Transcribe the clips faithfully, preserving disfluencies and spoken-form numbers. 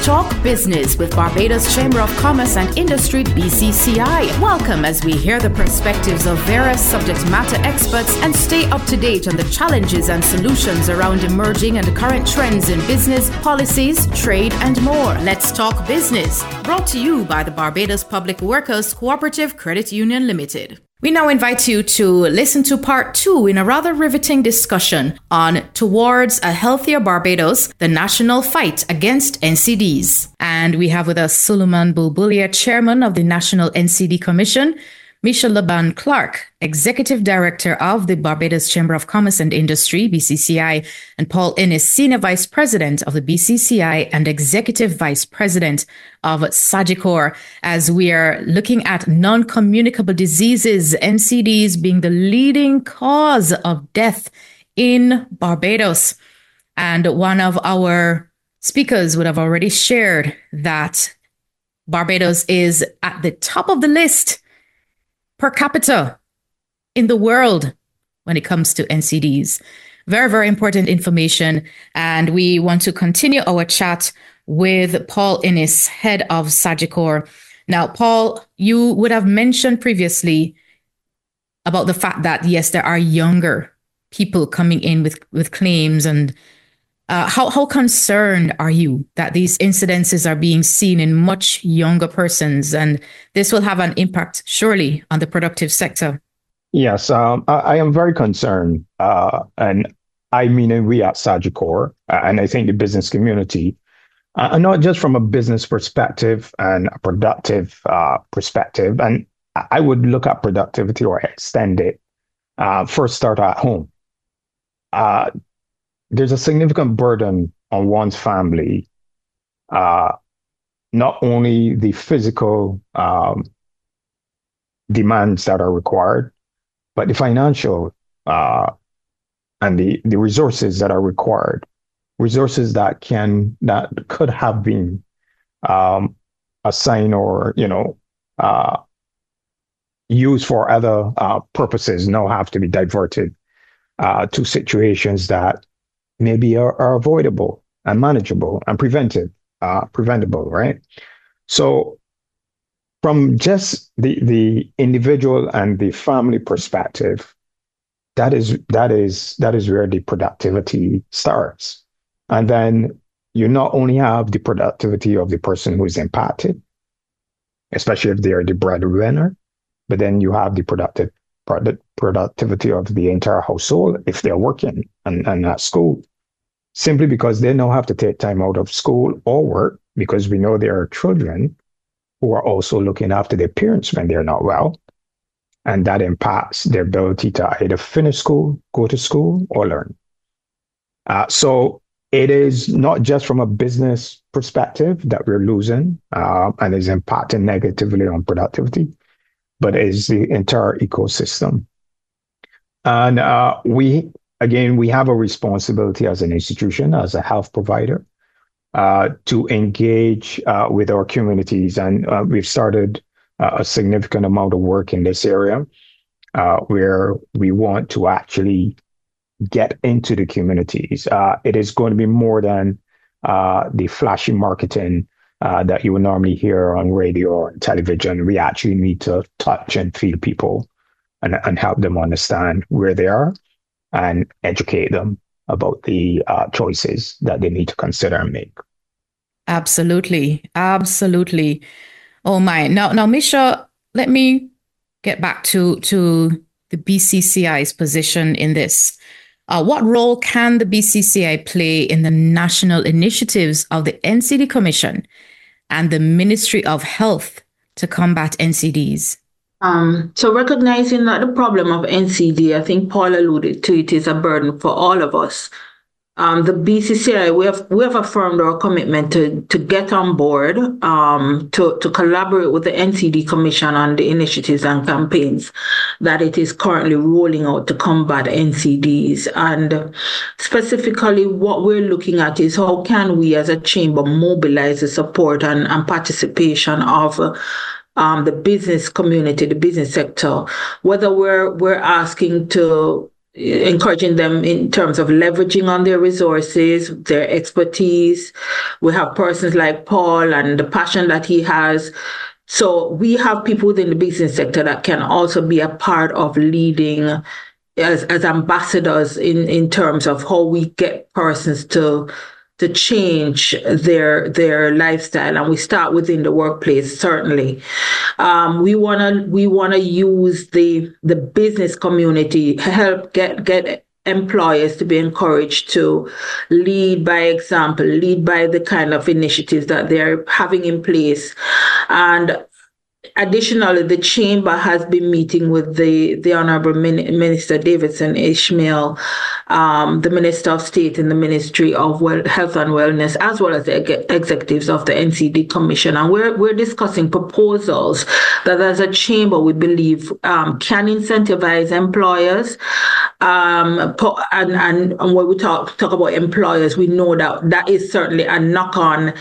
Let's talk business with Barbados Chamber of Commerce and Industry, B C C I. Welcome as we hear the perspectives of various subject matter experts and stay up to date on the challenges and solutions around emerging and current trends in business, policies, trade, and more. Let's talk business. Brought to you by the Barbados Public Workers Cooperative Credit Union Limited. We now invite you to listen to part two in a rather riveting discussion on Towards a Healthier Barbados, the national fight against N C Ds. And we have with us Suleiman Bulbulia, chairman of the National N C D Commission, Misha Laban Clark, Executive Director of the Barbados Chamber of Commerce and Industry, B C C I, and Paul Innis, Senior Vice President of the B C C I and Executive Vice President of Sagicor, as we are looking at non-communicable diseases, N C Ds being the leading cause of death in Barbados. And one of our speakers would have already shared that Barbados is at the top of the list per capita in the world when it comes to N C Ds. Very, very important information. And we want to continue our chat with Paul Innis, head of Sagicor. Now, Paul, you would have mentioned previously about the fact that, yes, there are younger people coming in with, with claims. And uh, how, how concerned are you that these incidences are being seen in much younger persons? And this will have an impact, surely, on the productive sector. Yes, um, I, I am very concerned. Uh, and I mean, we at Sagicor, uh, and I think the business community, uh, not just from a business perspective and a productive uh, perspective. And I would look at productivity or extend it. Uh, first, start at home. Uh, there's a significant burden on one's family, uh, not only the physical um, demands that are required, but the financial uh, and the, the resources that are required, resources that can that could have been um, assigned or you know uh, used for other uh, purposes now have to be diverted uh, to situations that maybe are, are avoidable and manageable and preventive, uh, preventable, right? So from just the the individual and the family perspective, that is that is that is where the productivity starts. And then you not only have the productivity of the person who is impacted, especially if they are the breadwinner, but then you have the productive product, productivity of the entire household if they're working and, and at school, simply because they now have to take time out of school or work, because we know there are children who are also looking after their parents when they're not well. And that impacts their ability to either finish school, go to school, or learn. Uh, so it is not just from a business perspective that we're losing uh, and is impacting negatively on productivity, but is the entire ecosystem. And uh, we, again, we have a responsibility as an institution, as a health provider, uh, to engage uh, with our communities. And uh, we've started uh, a significant amount of work in this area uh, where we want to actually get into the communities. Uh, it is going to be more than uh, the flashy marketing uh, that you would normally hear on radio or television. We actually need to touch and feel people and, and help them understand where they are and educate them about the uh, choices that they need to consider and make. Absolutely. Absolutely. Oh my. Now, now, Misha, let me get back to, to the B C C I's position in this. Uh, what role can the B C C I play in the national initiatives of the N C D Commission and the Ministry of Health to combat N C Ds? Um, so recognizing that the problem of N C D, I think Paul alluded to it, is a burden for all of us. Um, the B C C I, we have we have affirmed our commitment to to get on board, um, to to collaborate with the N C D Commission on the initiatives and campaigns that it is currently rolling out to combat N C Ds. And specifically, what we're looking at is how can we, as a chamber, mobilize the support and, and participation of Uh, Um, the business community, the business sector, whether we're we're asking to encouraging them in terms of leveraging on their resources, their expertise. We have persons like Paul and the passion that he has. So we have people within the business sector that can also be a part of leading as, as ambassadors in, in terms of how we get persons to to change their their lifestyle, and we start within the workplace. Certainly, um, we wanna we wanna use the the business community, help get get employers to be encouraged to lead by example, lead by the kind of initiatives that they're having in place. And additionally, the chamber has been meeting with the, the Honorable Min- Minister Davidson Ishmael, um, the Minister of State in the Ministry of well- Health and Wellness, as well as the ex- executives of the N C D Commission. And we're, we're discussing proposals that as a chamber, we believe um, can incentivize employers. Um, and, and, and when we talk, talk about employers, we know that that is certainly a knock-on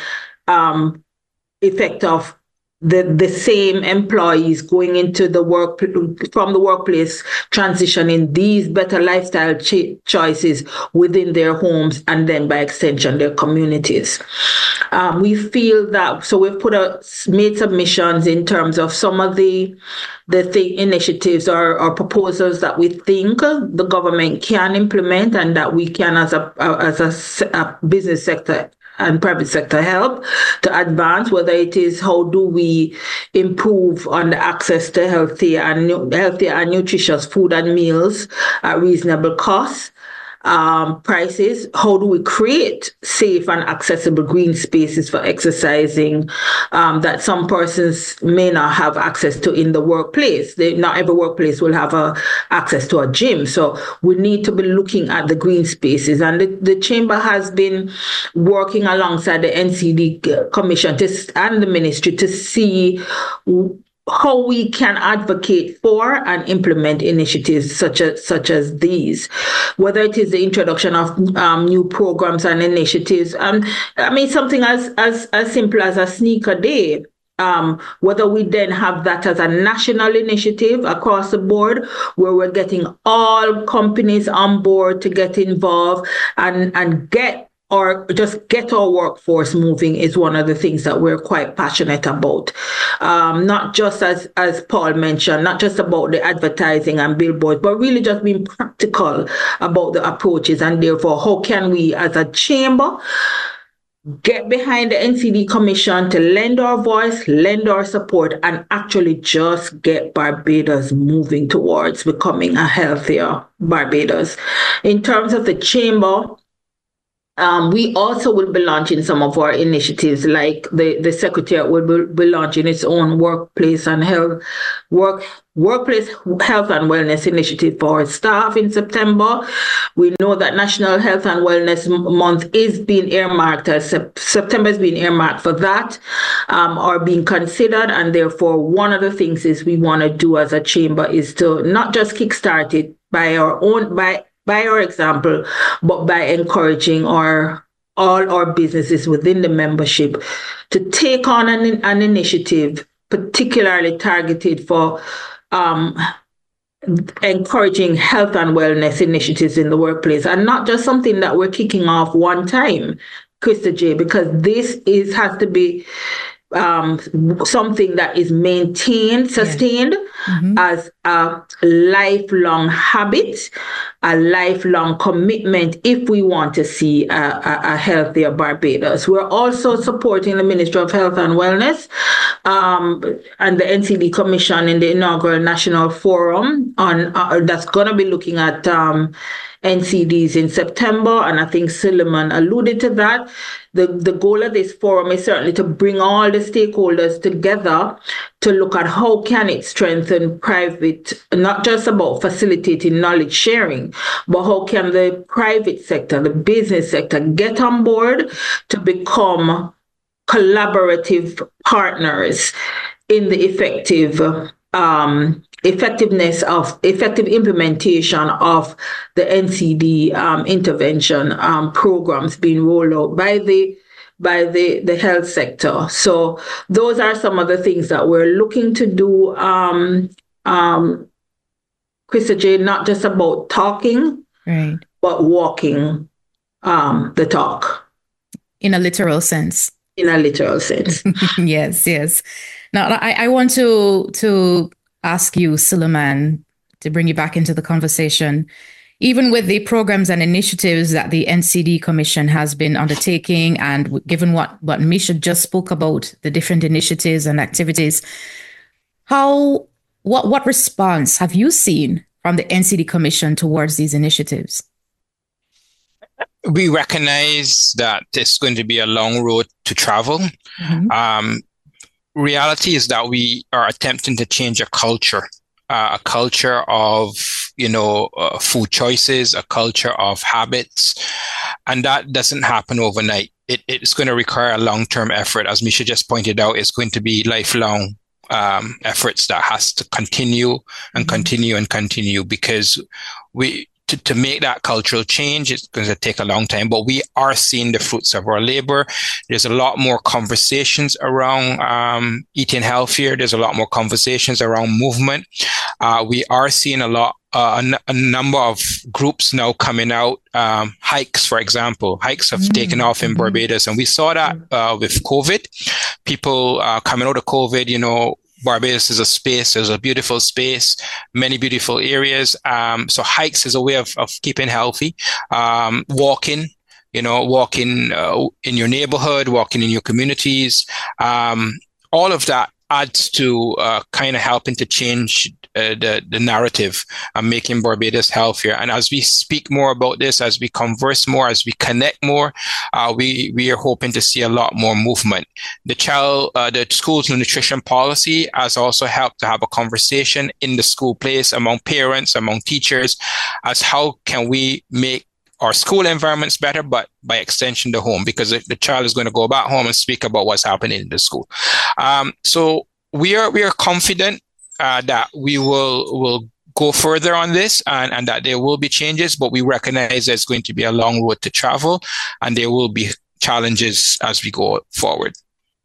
um, effect of the the same employees going into the work from the workplace, transitioning these better lifestyle ch- choices within their homes and then by extension their communities. Um, we feel that, so we've put a, made submissions in terms of some of the the th- initiatives or, or proposals that we think the government can implement and that we can as a as a, a business sector and private sector help to advance, whether it is how do we improve on the access to healthier and healthier and nutritious food and meals at reasonable costs. Um, prices, how do we create safe and accessible green spaces for exercising um, that some persons may not have access to in the workplace. They, not every workplace will have a, access to a gym. So we need to be looking at the green spaces. And the, the chamber has been working alongside the N C D Commission to, and the ministry to see how we can advocate for and implement initiatives such as such as these, whether it is the introduction of um, new programs and initiatives. Um, I mean, something as as as simple as a sneaker day. Um, whether we then have that as a national initiative across the board, where we're getting all companies on board to get involved and and get. Or just get our workforce moving is one of the things that we're quite passionate about. Um, not just as, as Paul mentioned, not just about the advertising and billboards, but really just being practical about the approaches. And therefore, how can we as a chamber get behind the N C D Commission to lend our voice, lend our support, and actually just get Barbados moving towards becoming a healthier Barbados. In terms of the chamber, Um, we also will be launching some of our initiatives, like the, the Secretariat will be, be launching its own workplace and health work workplace health and wellness initiative for staff in September. We know that National Health and Wellness Month is being earmarked as September is being earmarked for that, um, or being considered, and therefore one of the things is we want to do as a chamber is to not just kickstart it by our own by. by our example, but by encouraging our all our businesses within the membership to take on an, an initiative particularly targeted for um, encouraging health and wellness initiatives in the workplace, and not just something that we're kicking off one time, Krista J, because this is has to be Um, something that is maintained, sustained, yes. mm-hmm. as a lifelong habit, a lifelong commitment if we want to see a, a, a healthier Barbados. We're also supporting the Ministry of Health and Wellness um, and the N C D Commission in the inaugural National Forum on uh, that's going to be looking at um, N C Ds in September, and I think Suleiman alluded to that. The, the goal of this forum is certainly to bring all the stakeholders together to look at how can it strengthen private, not just about facilitating knowledge sharing, but how can the private sector, the business sector get on board to become collaborative partners in the effective um, effectiveness of effective implementation of the N C D um, intervention um, programs being rolled out by the by the, the health sector. So those are some of the things that we're looking to do, um, um, Krista J, not just about talking, right, but walking um, the talk. In a literal sense. In a literal sense. Yes, yes. Now, I, I want to to ask you, Suleiman, to bring you back into the conversation. Even with the programs and initiatives that the N C D Commission has been undertaking, and given what, what Misha just spoke about, the different initiatives and activities, how what what response have you seen from the N C D Commission towards these initiatives? We recognize that it's going to be a long road to travel. Mm-hmm. Um, reality is that we are attempting to change a culture, uh, a culture of, you know, uh, food choices, a culture of habits, and that doesn't happen overnight. It, it's going to require a long-term effort. As Misha just pointed out, it's going to be lifelong um, efforts that has to continue and mm-hmm. continue and continue, because we, To, to make that cultural change, it's going to take a long time, but we are seeing the fruits of our labor. There's a lot more conversations around um, eating healthier. There's a lot more conversations around movement. Uh, we are seeing a lot, uh, a, n- a number of groups now coming out. Um, hikes, for example, hikes have mm-hmm. taken off in Barbados, and we saw that uh, with COVID. People uh, coming out of COVID, you know, Barbados is a space, there's a beautiful space, many beautiful areas. Um, so hikes is a way of, of keeping healthy. Um, walking, you know, walking uh, in your neighborhood, walking in your communities. Um, all of that adds to uh, kind of helping to change uh, the, the narrative and making Barbados healthier. And as we speak more about this, as we converse more, as we connect more, uh, we, we are hoping to see a lot more movement. The child, uh, the school's nutrition policy has also helped to have a conversation in the school place among parents, among teachers, as how can we make our school environments better, but by extension, the home, because the child is going to go back home and speak about what's happening in the school. Um, so we are we are confident uh, that we will will go further on this, and, and that there will be changes, but we recognize there's going to be a long road to travel, and there will be challenges as we go forward.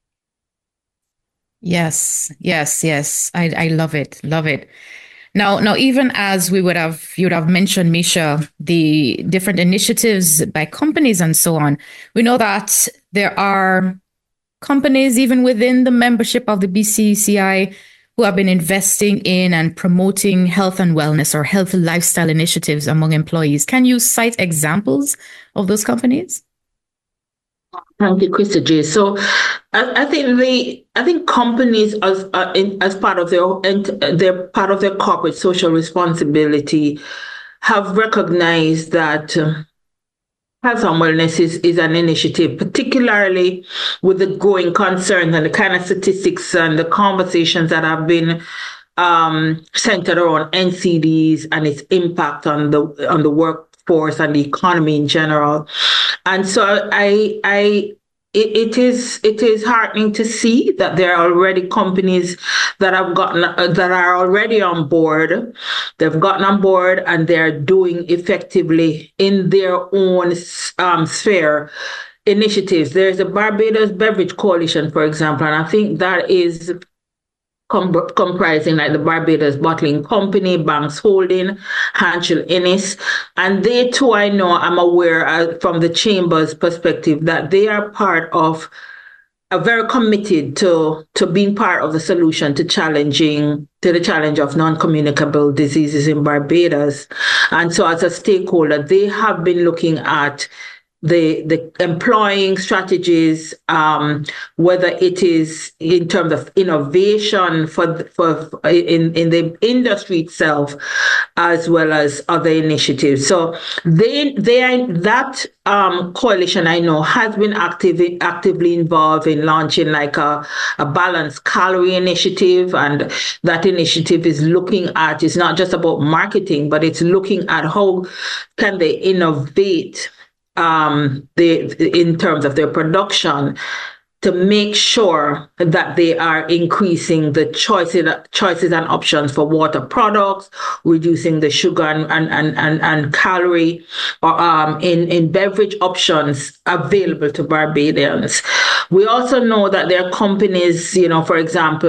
Yes, yes, yes. I, I love it, love it. Now, now, even as we would have, you would have mentioned, Misha, the different initiatives by companies and so on, we know that there are companies even within the membership of the B C C I who have been investing in and promoting health and wellness or healthy lifestyle initiatives among employees. Can you cite examples of those companies? Thank you, Krista J. So, I, I think the I think companies as uh, in, as part of their their part of their corporate social responsibility have recognized that uh, health and wellness is, is an initiative, particularly with the growing concerns and the kind of statistics and the conversations that have been um, centered around N C Ds and its impact on the on the workforce and the economy in general. And so I, I, it, it is, it is heartening to see that there are already companies that have gotten, uh, that are already on board. They've gotten on board and they're doing effectively in their own um, sphere initiatives. There's a Barbados Beverage Coalition, for example, and I think that is Com- comprising like the Barbados Bottling Company, Banks Holding, Hanchel Innes, and they too, I know, I'm aware uh, from the Chamber's perspective that they are part of, are very committed to to being part of the solution to challenging to the challenge of non-communicable diseases in Barbados. And so, as a stakeholder, they have been looking at the the employing strategies, um, whether it is in terms of innovation for for in, in the industry itself, as well as other initiatives. So they they are, that um, coalition, I know, has been active, actively involved in launching like a, a balanced calorie initiative, and that initiative is looking at, it's not just about marketing, but it's looking at how can they innovate Um, they, in terms of their production, to make sure that they are increasing the choices, choices and options for water products, reducing the sugar and and and, and calorie or um, in in beverage options available to Barbadians. We also know that there are companies, you know, for example,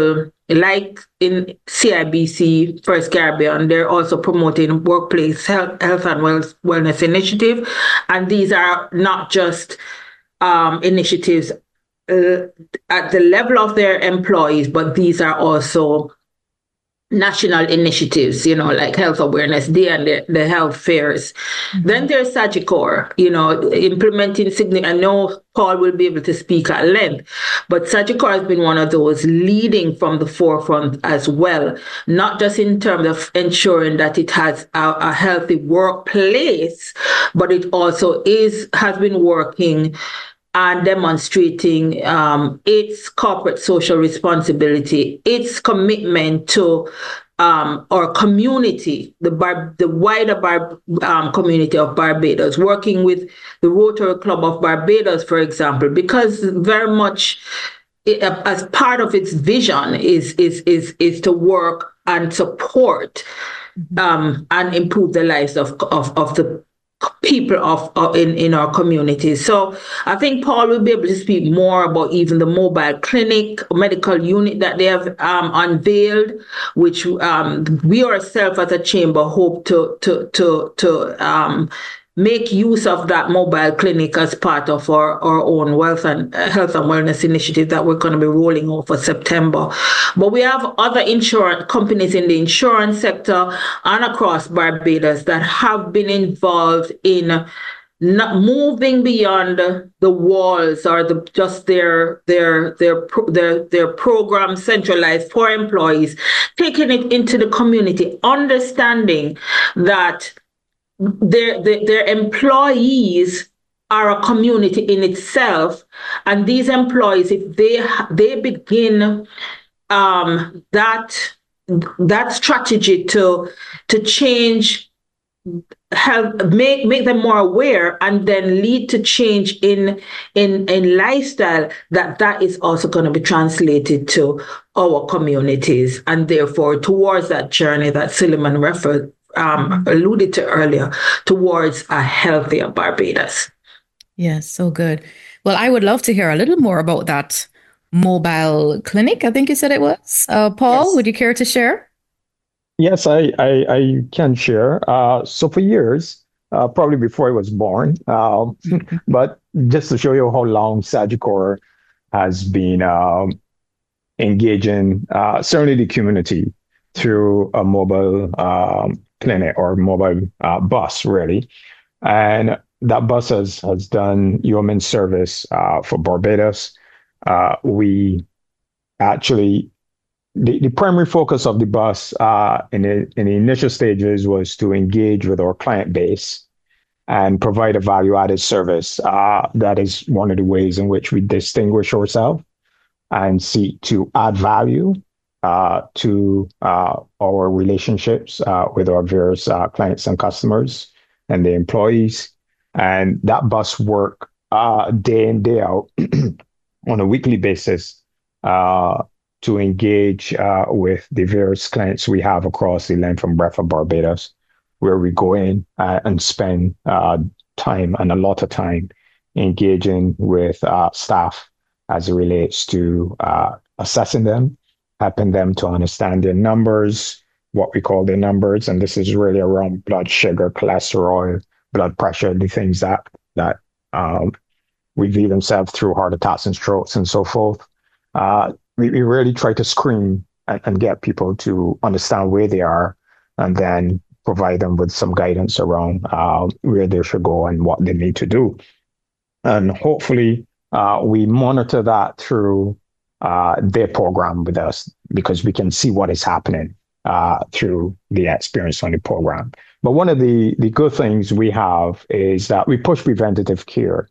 like in C I B C, First Caribbean, they're also promoting workplace health, health and wellness initiative. And these are not just um, initiatives uh, at the level of their employees, but these are also national initiatives, you know, like Health Awareness Day and the, the health fairs. Mm-hmm. Then there's Sagicor, you know, implementing significant. I know Paul will be able to speak at length, but Sagicor has been one of those leading from the forefront as well, not just in terms of ensuring that it has a, a healthy workplace, but it also is has been working and demonstrating um, its corporate social responsibility, its commitment to um, our community, the Bar- the wider Bar- um, community of Barbados, working with the Rotary Club of Barbados, for example, because very much it, as part of its vision is is is is to work and support um, and improve the lives of of, of the people of, of in, in our communities. So I think Paul will be able to speak more about even the mobile clinic, medical unit that they have um, unveiled, which um, we ourselves as a chamber hope to to to to um, make use of that mobile clinic as part of our, our own wealth and uh, health and wellness initiative that we're going to be rolling out for September. But we have other insurance companies in the insurance sector and across Barbados that have been involved in not moving beyond the walls or the just their their their their their program centralized for employees, taking it into the community, understanding that Their, their their employees are a community in itself, and these employees, if they they begin um, that that strategy to to change, help make make them more aware, and then lead to change in in in lifestyle, that that is also going to be translated to our communities, and therefore towards that journey that Suleiman referred. Um, alluded to earlier, towards a healthier Barbados. Yes, so good. Well, I would love to hear a little more about that mobile clinic. I think you said it was. Uh, Paul, yes. Would you care to share? Yes, I, I, I can share. Uh, so for years, uh, probably before I was born, uh, but just to show you how long Sagicor has been um, engaging, uh, certainly the community through a mobile um, clinic or mobile uh, bus, really. And that bus has, has done yeoman service uh, for Barbados. Uh, we actually, the, the primary focus of the bus uh, in, the, in the initial stages was to engage with our client base and provide a value-added service. Uh, that is one of the ways in which we distinguish ourselves and seek to add value Uh, to uh, our relationships uh, with our various uh, clients and customers and the employees. And that bus work uh, day in, day out on a weekly basis uh, to engage uh, with the various clients we have across the length and breadth of Barbados, where we go in uh, and spend uh, time and a lot of time engaging with uh, staff as it relates to uh, assessing them, helping them to understand their numbers, what we call their numbers. And this is really around blood sugar, cholesterol, blood pressure, the things that that um, reveal themselves through heart attacks and strokes and so forth. Uh, we, we really try to screen and, and get people to understand where they are, and then provide them with some guidance around uh, where they should go and what they need to do. And hopefully uh, we monitor that through uh, their program with us, because we can see what is happening uh, through the experience on the program. But one of the, the good things we have is that we push preventative care.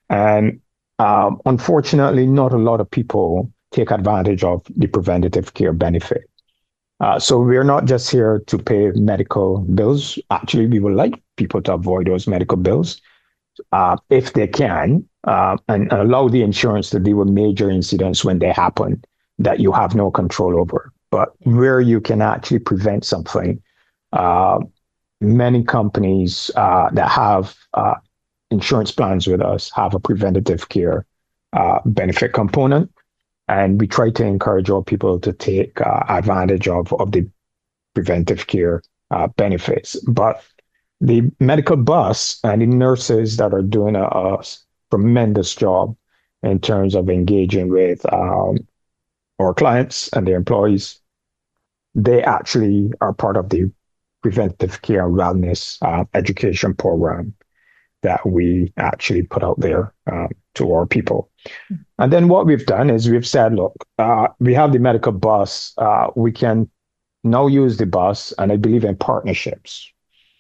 And um, unfortunately, not a lot of people take advantage of the preventative care benefit. Uh, so we're not just here to pay medical bills. Actually, we would like people to avoid those medical bills uh, if they can, uh, and allow the insurance to deal with major incidents when they happen that you have no control over. But where you can actually prevent something, uh, many companies uh, that have uh, insurance plans with us have a preventative care uh, benefit component. And we try to encourage our people to take uh, advantage of, of the preventive care uh, benefits. But the medical bus and the nurses that are doing a, a tremendous job in terms of engaging with um, our clients and their employees, they actually are part of the preventive care and wellness uh, education program that we actually put out there um, to our people. Mm-hmm. And then what we've done is we've said, look, uh, we have the medical bus. Uh, we can now use the bus, and I believe in partnerships.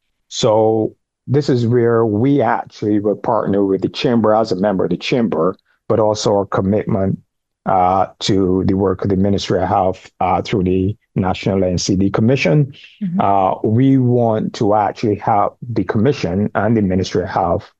So this is where we actually will partner with the chamber as a member of the chamber, but also our commitment uh, to the work of the Ministry of Health uh, through the National N C D Commission. Mm-hmm. Uh, we want to actually help the Commission and the Ministry of Health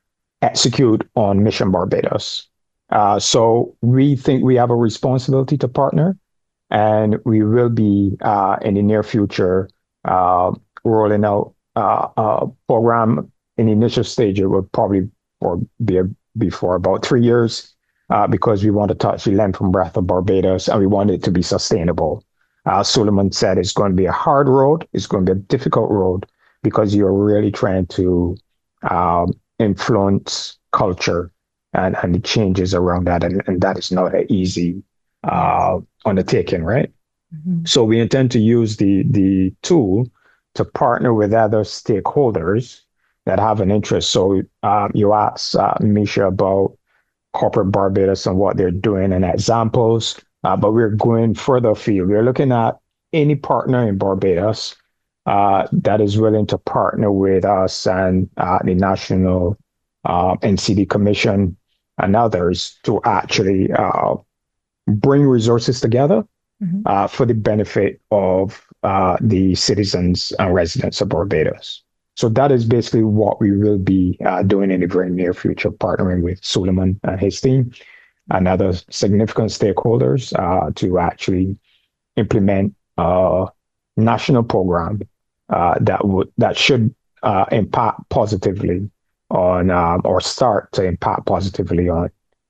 execute on Mission Barbados. Uh, so we think we have a responsibility to partner, and we will be uh, in the near future uh, rolling out uh, a program in the initial stage. It will probably or be a, before about three years uh, because we want to touch the length and breadth of Barbados, and we want it to be sustainable. Uh, Suleiman said it's going to be a hard road. It's going to be a difficult road because you're really trying to um, influence culture and, and the changes around that. And, and that is not an easy uh, undertaking, right? Mm-hmm. So we intend to use the, the tool to partner with other stakeholders that have an interest. So um, you asked uh, Misha about corporate Barbados and what they're doing and examples. Uh, but we're going further afield. We're looking at any partner in Barbados uh, that is willing to partner with us and uh, the National uh, N C D Commission and others to actually uh, bring resources together mm-hmm. uh, for the benefit of uh, the citizens and residents of Barbados. So that is basically what we will be uh, doing in the very near future, partnering with Suleiman and his team and other significant stakeholders uh, to actually implement a national program uh, that would that should uh, impact positively on um, or start to impact positively on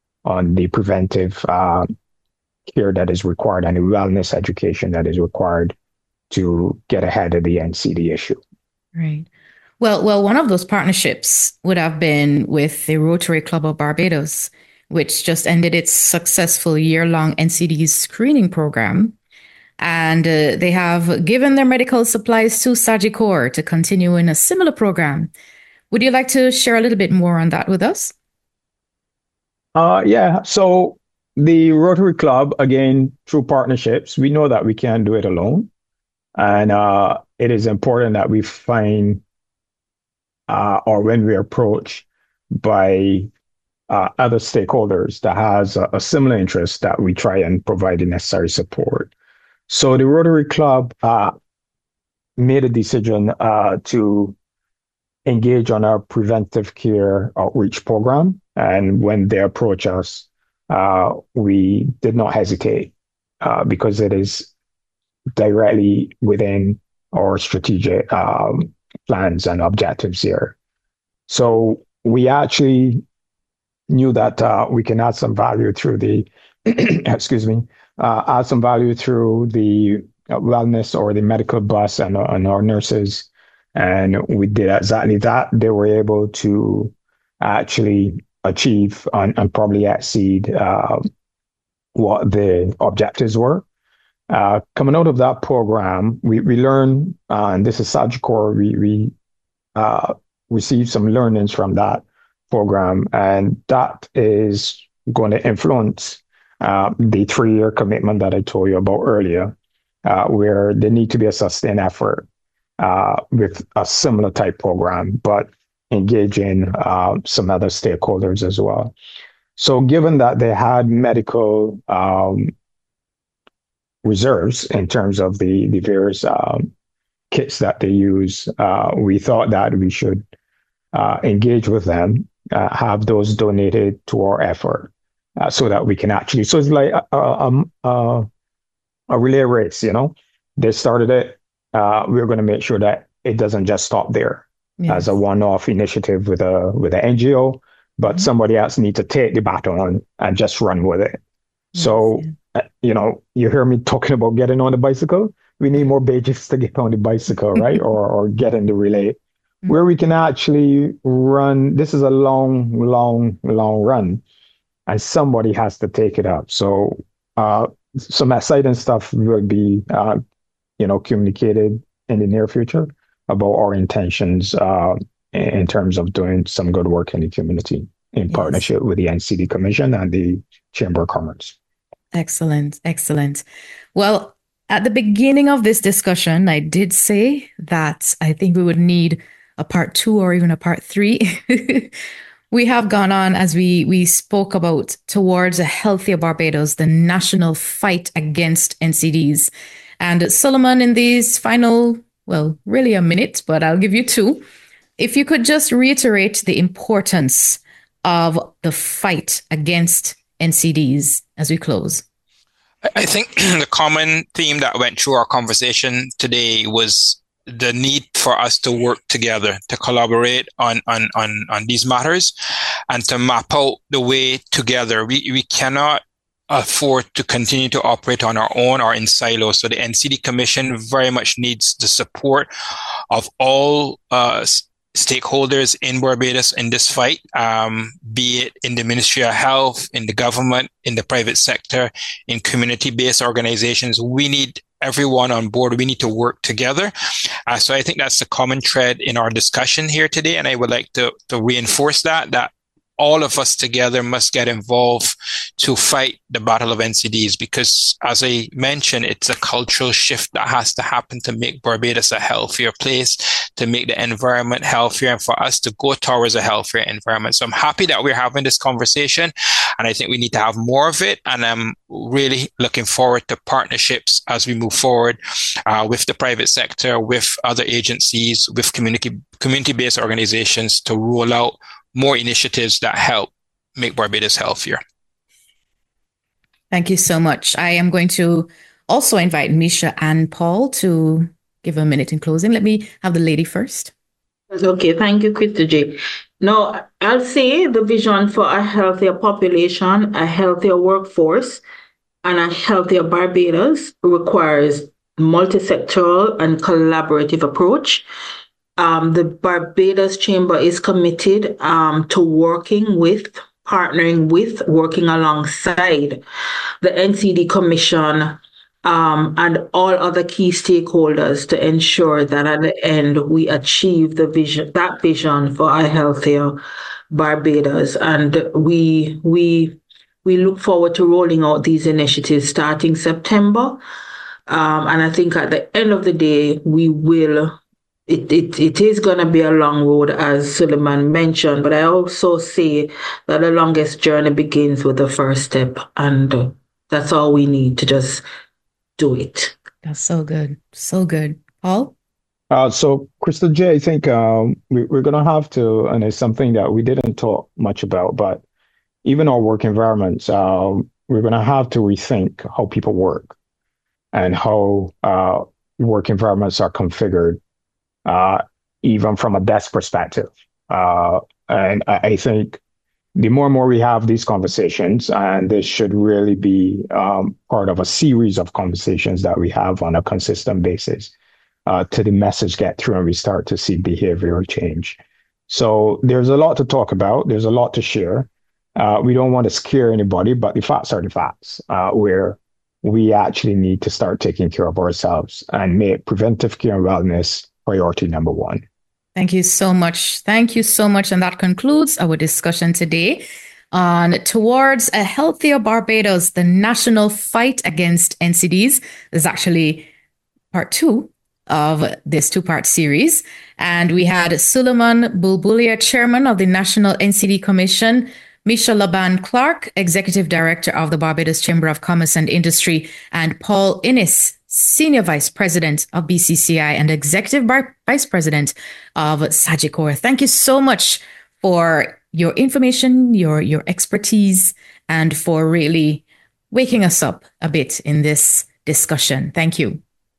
on the preventive uh, care that is required and the wellness education that is required to get ahead of the N C D issue. Right. Well, well, one of those partnerships would have been with the Rotary Club of Barbados, which just ended its successful year-long N C D screening program. And uh, they have given their medical supplies to Sagicor to continue in a similar program. Would you like to share a little bit more on that with us? Uh, yeah, so the Rotary Club, again, through partnerships, we know that we can't do it alone. And uh, it is important that we find, uh, or when we approach by Uh, other stakeholders that has a, a similar interest, that we try and provide the necessary support. So the Rotary Club uh, made a decision uh, to engage on our preventive care outreach program. And when they approach us, uh, we did not hesitate uh, because it is directly within our strategic um, plans and objectives here. So we actually knew that uh, we can add some value through the, excuse me, uh, add some value through the wellness or the medical bus and, and our nurses. And we did exactly that. They were able to actually achieve and, and probably exceed uh, what the objectives were. Uh, coming out of that program, we, we learned, uh, and this is Sagicor, we, we uh, received some learnings from that program, and that is going to influence uh, the three-year commitment that I told you about earlier, uh, where there need to be a sustained effort uh, with a similar type program, but engaging uh, some other stakeholders as well. So given that they had medical um, reserves in terms of the, the various um, kits that they use, uh, we thought that we should uh, engage with them, uh, have those donated to our effort uh, so that we can actually, so it's like a, a, a, a relay race, you know, they started it. Uh, we're going to make sure that it doesn't just stop there yes. as a one-off initiative with a with an N G O, but mm-hmm. somebody else needs to take the baton and just run with it. So, Yes, uh, you know, you hear me talking about getting on the bicycle. We need more pages to get on the bicycle, right? or or get in the relay, where we can actually run. This is a long, long, long run, and somebody has to take it up. So, uh, some exciting stuff will be, uh, you know, communicated in the near future about our intentions uh, in terms of doing some good work in the community in Yes. partnership with the N C D Commission and the Chamber of Commerce. Excellent, excellent. Well, at the beginning of this discussion, I did say that I think we would need a part two or even a part three. We have gone on as we we spoke about Towards a Healthier Barbados, the national fight against N C Ds. And Solomon, in these final, well, really a minute, but I'll give you two. If you could just reiterate the importance of the fight against N C Ds as we close. I think the common theme that went through our conversation today was the need for us to work together, to collaborate on, on, on, on these matters and to map out the way together. We, we cannot afford to continue to operate on our own or in silos. So the N C D Commission very much needs the support of all uh, stakeholders in Barbados in this fight, um, be it in the Ministry of Health, in the government, in the private sector, in community-based organizations. We need everyone on board. We need to work together. Uh, so I think that's the common thread in our discussion here today. And I would like to, to reinforce that, that all of us together must get involved to fight the battle of N C Ds, because as I mentioned, it's a cultural shift that has to happen to make Barbados a healthier place, to make the environment healthier, and for us to go towards a healthier environment. So I'm happy that we're having this conversation, and I think we need to have more of it. And I'm really looking forward to partnerships as we move forward uh, with the private sector, with other agencies, with community community-based organizations to roll out more initiatives that help make Barbados healthier. Thank you so much. I am going to also invite Misha and Paul to give a minute in closing. Let me have the lady first. Okay, thank you, Krista J. Now, I'll say the vision for a healthier population, a healthier workforce, and a healthier Barbados requires multi-sectoral and collaborative approach. Um, the Barbados Chamber is committed um, to working with, partnering with, working alongside the N C D Commission um, and all other key stakeholders to ensure that at the end we achieve the vision, that vision for a healthier Barbados. And we we we look forward to rolling out these initiatives starting September. Um, and I think at the end of the day, we will. It, it it is going to be a long road, as Suleiman mentioned, but I also say that the longest journey begins with the first step, and uh, that's all we need to just do it. That's so good. So good. Paul? Uh, so, Crystal J, I think um, we, we're going to have to, and it's something that we didn't talk much about, but even our work environments, um, we're going to have to rethink how people work and how uh, work environments are configured. Uh, even from a desk perspective. Uh, and I, I think the more and more we have these conversations, and this should really be um, part of a series of conversations that we have on a consistent basis uh, to the message get through and we start to see behavioral change. So there's a lot to talk about. There's a lot to share. Uh, we don't want to scare anybody, but the facts are the facts, uh, where we actually need to start taking care of ourselves and make preventive care and wellness priority number one. Thank you so much. Thank you so much. And that concludes our discussion today on Towards a Healthier Barbados, the national fight against N C Ds. There's actually part two of this two-part series. And we had Suleiman Bulbulia, chairman of the National N C D Commission, Misha Laban Clark, executive director of the Barbados Chamber of Commerce and Industry, and Paul Innes, Senior Vice President of B C C I and Executive Bar- Vice President of Sagicor. Thank you so much for your information, your, your expertise, and for really waking us up a bit in this discussion. Thank you.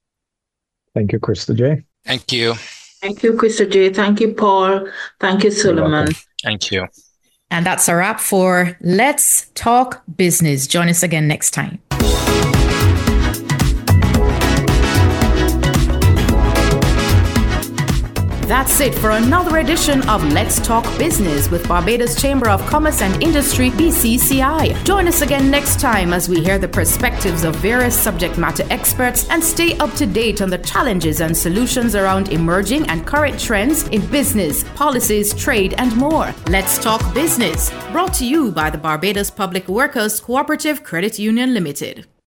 Thank you, Krista J. Thank you. Thank you, Krista J. Thank you, Paul. Thank you, Suleiman. Thank you. And that's a wrap for Let's Talk Business. Join us again next time. That's it for another edition of Let's Talk Business with Barbados Chamber of Commerce and Industry, B C C I. Join us again next time as we hear the perspectives of various subject matter experts and stay up to date on the challenges and solutions around emerging and current trends in business, policies, trade, and more. Let's Talk Business, brought to you by the Barbados Public Workers Cooperative Credit Union Limited.